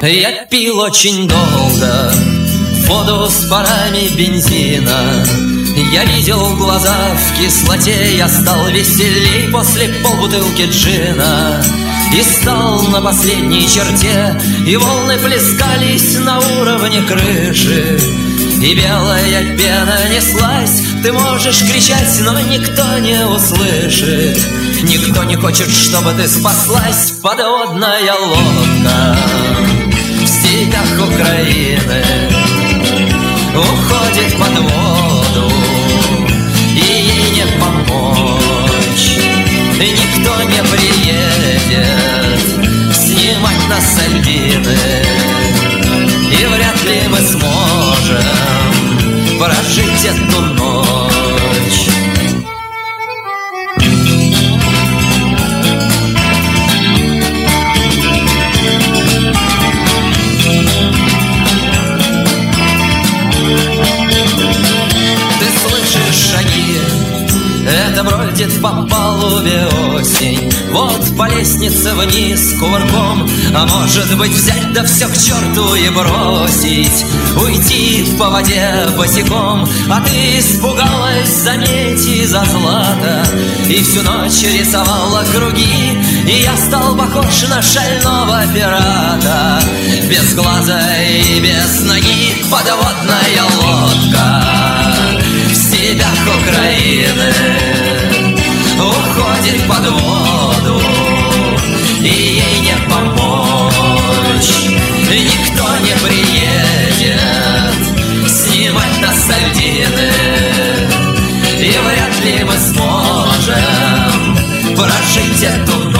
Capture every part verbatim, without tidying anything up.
Я пил очень долго воду с парами бензина. Я видел глаза в кислоте, я стал веселей после полбутылки джина. И стал на последней черте, и волны плескались на уровне крыши. И белая пена неслась, ты можешь кричать, но никто не услышит. Никто не хочет, чтобы ты спаслась, подводная лодка в степях Украины уходит под воду, и ей не помочь. Никто не приедет снимать нас с льдины, и вряд ли мы сможем прожить эту ночь. Это бродит по палубе осень, вот по лестнице вниз кувырком. А может быть взять да все к черту и бросить, уйти по воде босиком. А ты испугалась, заметь, из-за злата, и всю ночь рисовала круги. И я стал похож на шального пирата, без глаза и без ноги. Подводная лодка в степях Украины уходит под воду, и ей не помочь. Никто не приедет снимать нас с льдины, и вряд ли мы сможем прожить эту ночь.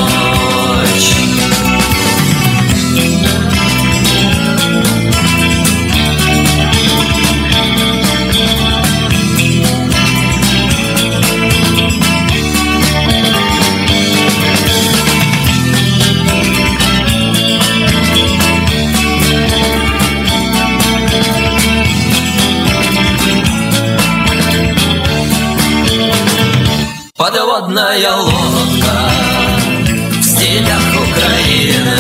Подводная лодка в степях Украины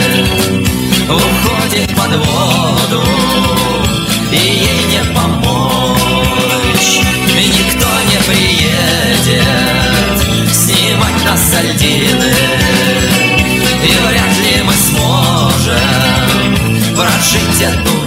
уходит под воду, и ей не помочь. Никто не приедет снимать нас с льдины, и вряд ли мы сможем прожить эту